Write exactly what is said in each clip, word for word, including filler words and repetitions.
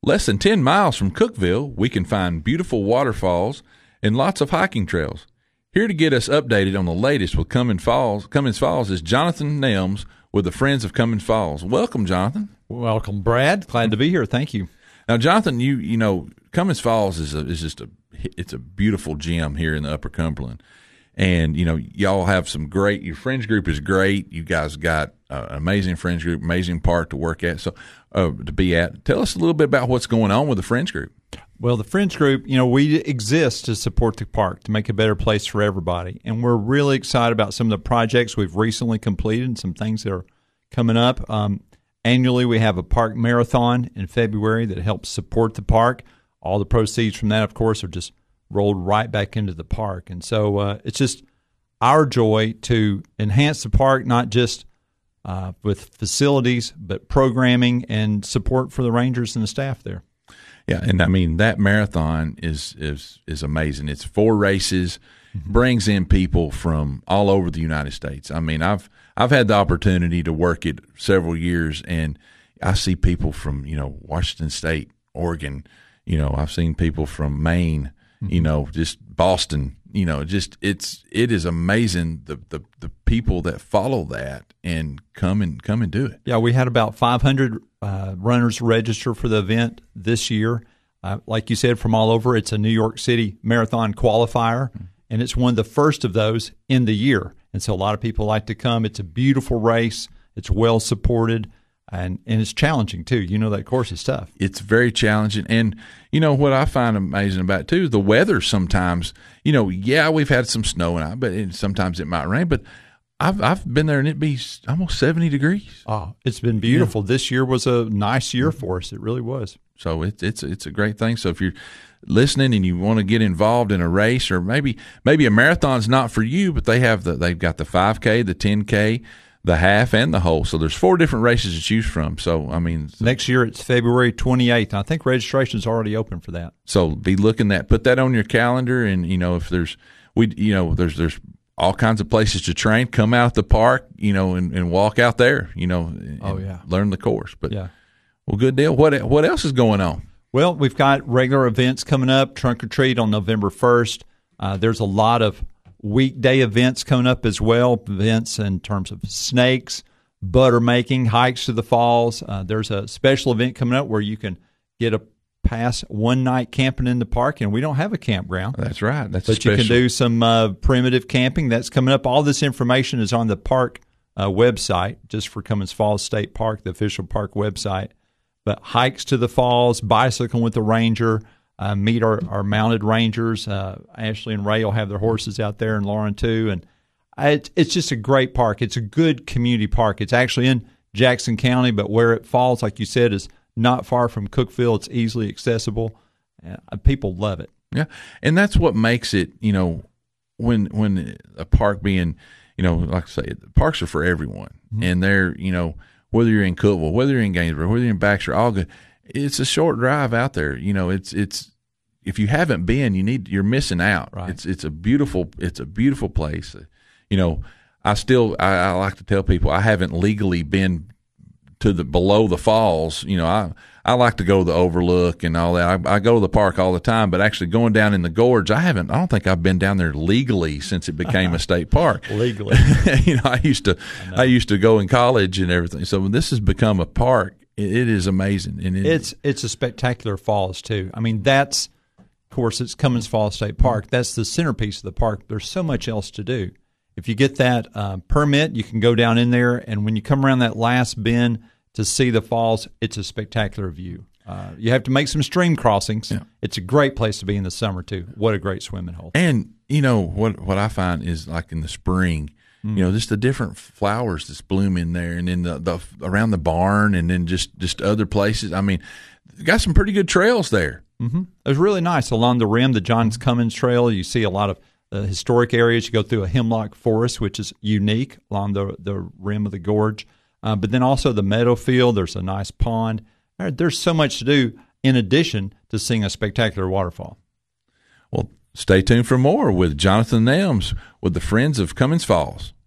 Less than ten miles from Cookeville, we can find beautiful waterfalls and lots of hiking trails. Here to get us updated on the latest with Cummins Falls, Cummins Falls is Jonathan Nelms with the Friends of Cummins Falls. Welcome, Jonathan. Welcome, Brad. Glad to be here. Thank you. Now, Jonathan, you you know Cummins Falls is a, is just a it's a beautiful gem here in the Upper Cumberland, and you know y'all have some great. Your friends group is great. You guys got uh, an amazing friends group, amazing park to work at. So uh, to be at, tell us a little bit about what's going on with the friends group. Well, the Friends Group, you know, we exist to support the park, to make a better place for everybody. And we're really excited about some of the projects we've recently completed and some things that are coming up. Um, annually, we have a park marathon in February that helps support the park. All the proceeds from that, of course, are just rolled right back into the park. And so uh, it's just our joy to enhance the park, not just uh, with facilities, but programming and support for the rangers and the staff there. Yeah, and I mean that marathon is is is amazing. It's four races, mm-hmm. brings in people from all over the United States. I mean, I've I've had the opportunity to work it several years, and I see people from you know Washington State, Oregon. You know, I've seen people from Maine. Mm-hmm. You know, just Boston. You know, just it's it is amazing the the the people that follow that and come and come and do it. Yeah, we had about five hundred uh, runners register for the event this year. Uh, like you said, from all over. It's a New York City marathon qualifier, mm-hmm. and it's one of the first of those in the year. And so a lot of people like to come. It's a beautiful race. It's well supported. And and it's challenging, too. You know that course is tough. It's very challenging. And, you know, what I find amazing about it, too, the weather sometimes, you know, yeah, we've had some snow, and I, but it, sometimes it might rain. But I've I've been there, and it'd be almost seventy degrees. Oh, it's been beautiful. Yeah. This year was a nice year for us. It really was. So it's it's it's a great thing. So if you're listening and you want to get involved in a race, or maybe maybe a marathon's not for you, but they have the they've got the five K, the ten K, the half, and the whole. So there's four different races to choose from. So, I mean. Next year it's February twenty-eighth. I think registration's already open for that. So be looking at, put that on your calendar. And, you know, if there's, we, you know, there's, there's all kinds of places to train. Come out the park, you know, and, and walk out there, you know, and oh, yeah. learn the course. But, yeah. Well, good deal. What, what else is going on? Well, we've got regular events coming up, Trunk or Treat on November first. Uh, there's a lot of weekday events coming up as well, events in terms of snakes, butter making, hikes to the falls. Uh, there's a special event coming up where you can get a pass one night camping in the park, and we don't have a campground. That's right. That's but special. You can do some uh, primitive camping. That's coming up. All this information is on the park uh, website, just for Cummins Falls State Park, the official park website. But hikes to the falls, bicycling with the ranger, uh, meet our, our mounted rangers. Uh, Ashley and Ray will have their horses out there, and Lauren too. And It, it's just a great park. It's a good community park. It's actually in Jackson County, but where it falls, like you said, is not far from Cookeville. It's easily accessible. Uh, people love it. Yeah, and that's what makes it, you know, when when a park being, you know, like I say, parks are for everyone. Mm-hmm. And they're, you know, whether you're in Cookeville, whether you're in Gainesboro, whether you're in Baxter, all good. It's a short drive out there. You know, it's it's if you haven't been, you need you're missing out. Right. It's it's a beautiful it's a beautiful place. You know, I still I, I like to tell people I haven't legally been to the below the falls. You know, I I like to go to the Overlook and all that. I, I go to the park all the time, but actually going down in the gorge, I haven't. I don't think I've been down there legally since it became a state park. Legally, you know, I used to I, I used to go in college and everything. So when this has become a park, it, it is amazing. And it, it's it's a spectacular falls too. I mean, that's of course it's Cummins Falls State Park. That's the centerpiece of the park. There's so much else to do. If you get that uh, permit, you can go down in there, and when you come around that last bend to see the falls, it's a spectacular view. Uh, you have to make some stream crossings. Yeah. It's a great place to be in the summer, too. What a great swimming hole. And, you know, what what I find is like in the spring, mm. you know, just the different flowers that's bloom in there, and then the, the around the barn, and then just, just other places. I mean, got some pretty good trails there. Mm-hmm. It was really nice. Along the rim, the Johns Cummins Trail, you see a lot of the historic areas. You go through a hemlock forest, which is unique along the the rim of the gorge. Uh, but then also the meadow field. There's a nice pond. There's so much to do in addition to seeing a spectacular waterfall. Well, stay tuned for more with Jonathan Nelms with the Friends of Cummins Falls.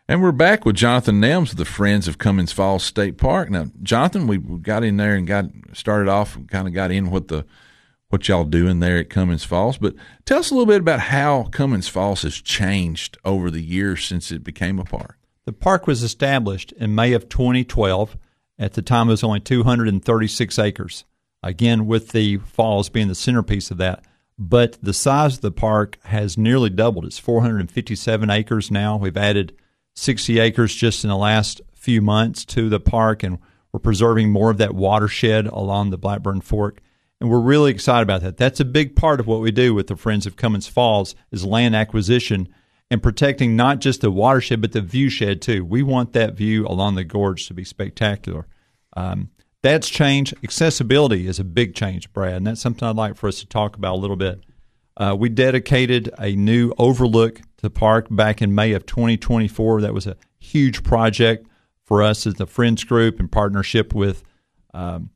And we're back with Jonathan Nelms of the Friends of Cummins Falls State Park. Now, Jonathan, we got in there and got started off, kind of got in what the what y'all doing there at Cummins Falls. But tell us a little bit about how Cummins Falls has changed over the years since it became a park. The park was established in May of twenty twelve. At the time, it was only two hundred thirty-six acres. Again, with the falls being the centerpiece of that. But the size of the park has nearly doubled. It's four hundred fifty-seven acres now. We've added sixty acres just in the last few months to the park, and we're preserving more of that watershed along the Blackburn Fork. And we're really excited about that. That's a big part of what we do with the Friends of Cummins Falls is land acquisition and protecting not just the watershed, but the view shed too. We want that view along the gorge to be spectacular. Um, that's changed. Accessibility is a big change, Brad, and that's something I'd like for us to talk about a little bit. Uh, we dedicated a new overlook to the park back in May of twenty twenty-four. That was a huge project for us as the Friends Group in partnership with um,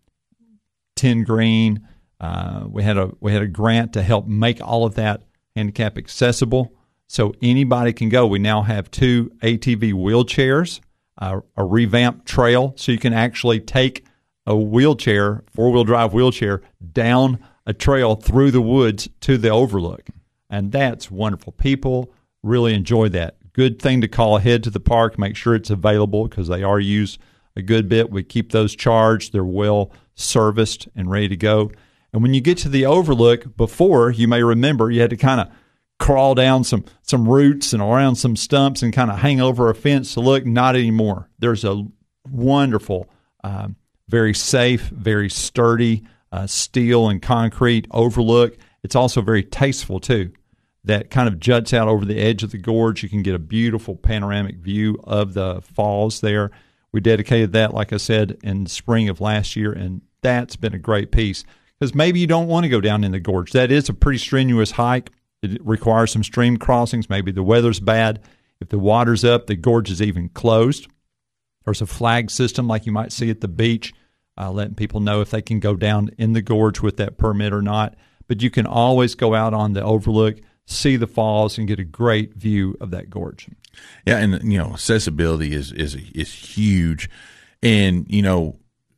Ten Green. Uh, we had a we had a grant to help make all of that handicap accessible, so anybody can go. We now have two A T V wheelchairs, uh, a revamped trail, so you can actually take a wheelchair, four-wheel drive wheelchair, down a trail through the woods to the overlook. And that's wonderful. People really enjoy that. Good thing to call ahead to the park, make sure it's available because they are used a good bit. We keep those charged. They're well serviced and ready to go. And when you get to the overlook, before, you may remember, you had to kind of crawl down some, some roots and around some stumps and kind of hang over a fence to look. Not anymore. There's a wonderful, um, very safe, very sturdy, Uh, steel and concrete overlook. It's also very tasteful, too. That kind of juts out over the edge of the gorge. You can get a beautiful panoramic view of the falls there. We dedicated that, like I said, in the spring of last year, and that's been a great piece. Because maybe you don't want to go down in the gorge. That is a pretty strenuous hike. It requires some stream crossings. Maybe the weather's bad. If the water's up, the gorge is even closed. There's a flag system like you might see at the beach, Uh, letting people know if they can go down in the gorge with that permit or not. But you can always go out on the overlook, see the falls, and get a great view of that gorge. Yeah, and you know, accessibility is is is huge, and you know,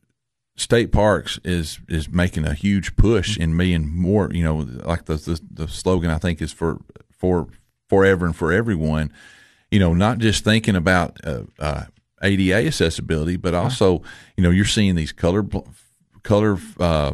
state parks is is making a huge push in being more. You know, like the the, the slogan I think is for for forever and for everyone. You know, not just thinking about uh, uh, A D A accessibility, but also, you know, you're seeing these color color uh,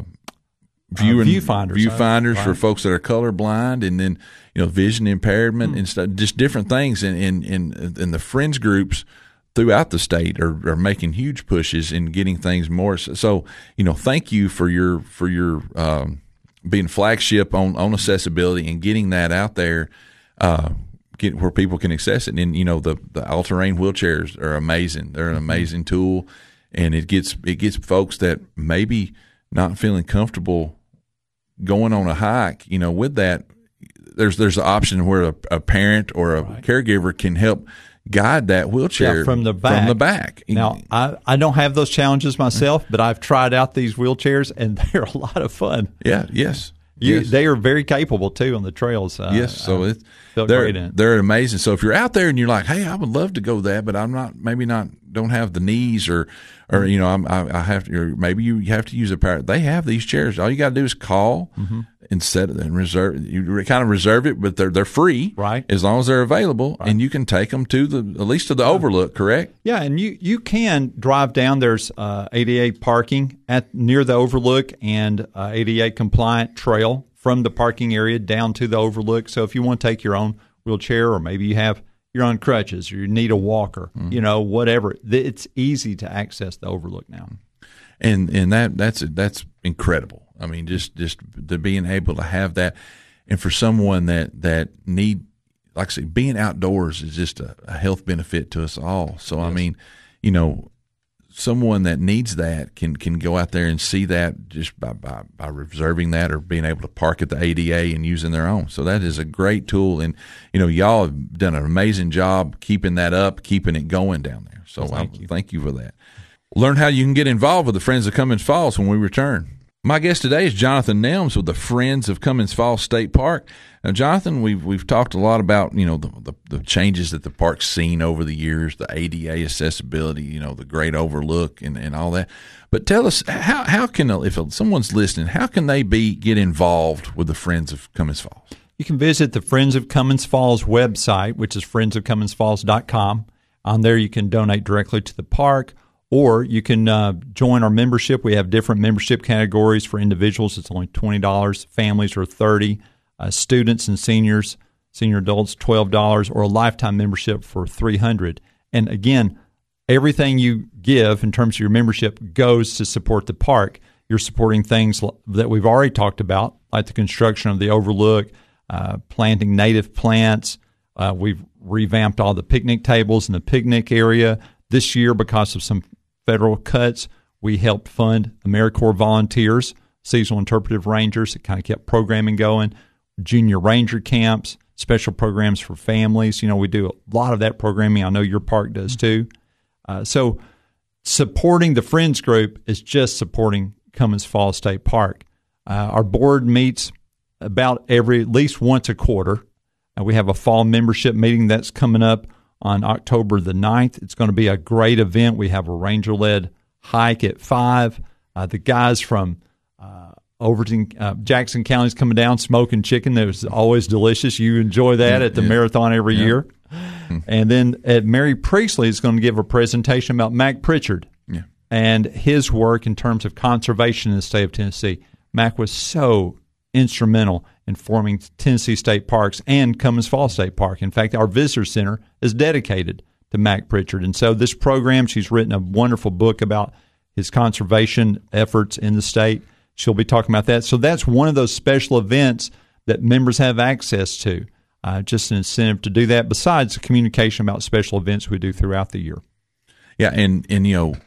view uh, viewfinders, viewfinders right. for folks that are colorblind, and then you know vision impairment hmm. and stuff, just different things. And in in in the Friends groups throughout the state are, are making huge pushes in getting things more. So you know, thank you for your for your um, being flagship on on accessibility and getting that out there. Uh, Get where people can access it, and you know the the all terrain wheelchairs are amazing. They're an amazing tool, and it gets it gets folks that maybe not feeling comfortable going on a hike. You know, with that, there's there's an option where a, a parent or a right. caregiver can help guide that wheelchair yeah, from the back. From the back. Now, I, I don't have those challenges myself, but I've tried out these wheelchairs, and they're a lot of fun. Yeah. Yes. You, yes. They are very capable too on the trails. Uh, yes, so I it's felt they're great in it. they're amazing. So if you're out there and you're like, hey, I would love to go that, but I'm not, maybe not, don't have the knees or, or you know, I'm, I, I have to, or maybe you have to use a power. They have these chairs. All you got to do is call mm-hmm. and set it and reserve. You kind of reserve it, but they're they're free, right? As long as they're available, right. And you can take them to the at least to the overlook, correct? Yeah, and you you can drive down. There's uh, A D A parking at near the overlook and uh, A D A compliant trail from the parking area down to the overlook. So if you want to take your own wheelchair, or maybe you have you're on crutches, or you need a walker, mm-hmm. you know, whatever, it's easy to access the overlook now. And and that that's that's incredible. I mean, just just the being able to have that, and for someone that that need, like I say, being outdoors is just a, a health benefit to us all. So yes. I mean, you know, someone that needs that can can go out there and see that just by, by by reserving that or being able to park at the A D A and using their own. So that is a great tool, and you know, y'all have done an amazing job keeping that up, keeping it going down there. So well, thank, I, you. thank you for that. Learn how you can get involved with the Friends of Cummins Falls when we return. My guest today is Jonathan Nelms with the Friends of Cummins Falls State Park. Now, Jonathan, we've we've talked a lot about, you know, the, the, the changes that the park's seen over the years, the A D A accessibility, you know, the great overlook and, and all that. But tell us, how how can, if someone's listening, how can they be get involved with the Friends of Cummins Falls? You can visit the Friends of Cummins Falls website, which is friends of cummins falls dot com. On there, you can donate directly to the park, or you can uh, join our membership. We have different membership categories. For individuals, it's only twenty dollars. Families are thirty dollars. Uh, students and seniors, senior adults, twelve dollars, or a lifetime membership for three hundred dollars. And again, everything you give in terms of your membership goes to support the park. You're supporting things that we've already talked about, like the construction of the overlook, uh, planting native plants. Uh, we've revamped all the picnic tables in the picnic area. This year, because of some federal cuts, we helped fund AmeriCorps volunteers, seasonal interpretive rangers that kind of kept programming going, junior ranger camps, special programs for families. You know, we do a lot of that programming. I know your park does too. Uh, so supporting the Friends group is just supporting Cummins Falls State Park. Uh, our board meets about every, at least once a quarter. Uh, we have a fall membership meeting that's coming up on October the ninth. It's going to be a great event. We have a ranger-led hike at five. Uh, the guys from uh, Overton, uh, Jackson County is coming down smoking chicken. That was always delicious. You enjoy that at the yeah. marathon every yeah. year. And then at Mary Priestley is going to give a presentation about Mac Pritchard yeah. and his work in terms of conservation in the state of Tennessee. Mac was so instrumental in forming Tennessee State Parks and Cummins Falls State Park. In fact, our visitor center is dedicated to Mac Pritchard. And so this program, she's written a wonderful book about his conservation efforts in the state. She'll be talking about that. So that's one of those special events that members have access to. Uh, just an incentive to do that, besides the communication about special events we do throughout the year. Yeah, and, and you know,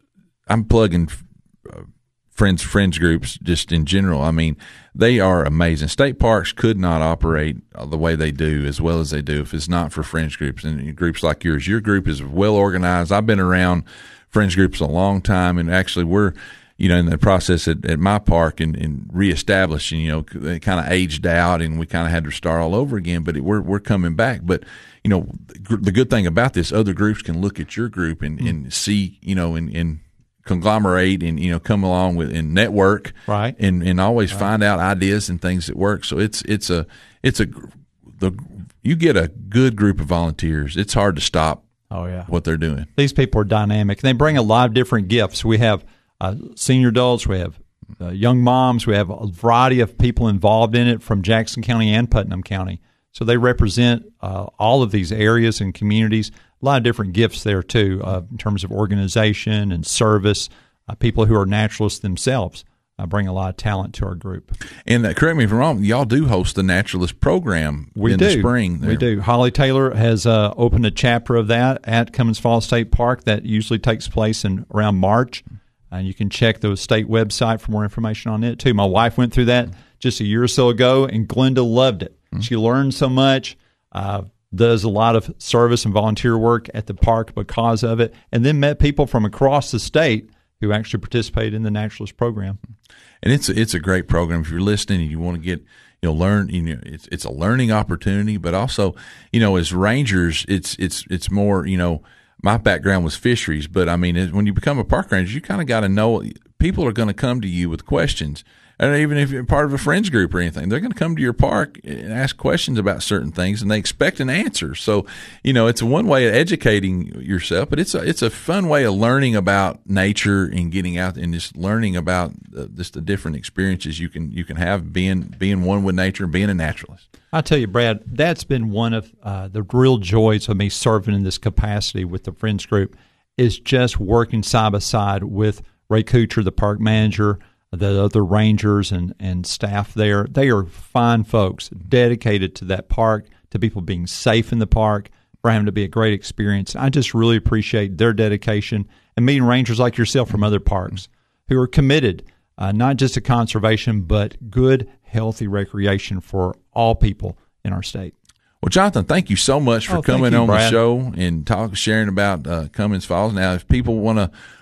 I'm plugging uh, friends friends groups just in general. I mean, they are amazing. State parks could not operate the way they do, as well as they do, if it's not for friends groups and groups like yours. Your group is well organized. I've been around friends groups a long time, and actually we're, you know, in the process at, at my park and, and reestablishing, you know, they kind of aged out and we kind of had to start all over again, but it, we're, we're coming back. But, you know, the good thing about this, other groups can look at your group and, mm-hmm. and see, you know, and, and conglomerate and, you know, come along with and network right. and, and always right. find out ideas and things that work. So it's, it's a, it's a, the, you get a good group of volunteers. It's hard to stop oh, yeah. what they're doing. These people are dynamic. They bring a lot of different gifts. We have Uh, senior adults, we have uh, young moms, we have a variety of people involved in it from Jackson County and Putnam County. So they represent uh, all of these areas and communities. A lot of different gifts there, too, uh, in terms of organization and service. Uh, people who are naturalists themselves uh, bring a lot of talent to our group. And uh, correct me if I'm wrong, y'all do host the naturalist program we in do. the spring. There. We do. Holly Taylor has uh, opened a chapter of that at Cummins Falls State Park that usually takes place in around March. And you can check the state website for more information on it, too. My wife went through that just a year or so ago, and Glenda loved it. Mm-hmm. She learned so much, uh, does a lot of service and volunteer work at the park because of it, and then met people from across the state who actually participated in the naturalist program. And it's a, it's a great program. If you're listening and you want to get, you know, learn, you know, it's it's a learning opportunity, but also, you know, as rangers, it's it's it's more, you know, my background was fisheries, but I mean, when you become a park ranger, you kind of got to know people are going to come to you with questions. And even if you're part of a friends group or anything, they're going to come to your park and ask questions about certain things, and they expect an answer. So, you know, it's one way of educating yourself, but it's a it's a fun way of learning about nature and getting out and just learning about uh, just the different experiences you can you can have being being one with nature and being a naturalist. I tell you, Brad, that's been one of uh, the real joys of me serving in this capacity with the Friends Group, is just working side by side with Ray Kuchar, the park manager, the other rangers and, and staff there. They are fine folks, dedicated to that park, to people being safe in the park, for having to be a great experience. I just really appreciate their dedication, and meeting rangers like yourself from other parks who are committed uh, not just to conservation, but good, healthy recreation for all people in our state. Well, Jonathan, thank you so much for oh, coming you, on Brad. the show and talk, sharing about uh, Cummins Falls. Now, if people want to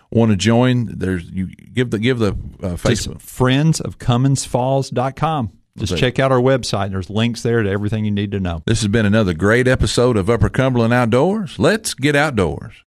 want to join, there's you give the give the uh, Facebook. Just friends of Cummins Falls dot com. Just Okay. check out our website. There's links there to everything you need to know. This has been another great episode of Upper Cumberland Outdoors. Let's get outdoors.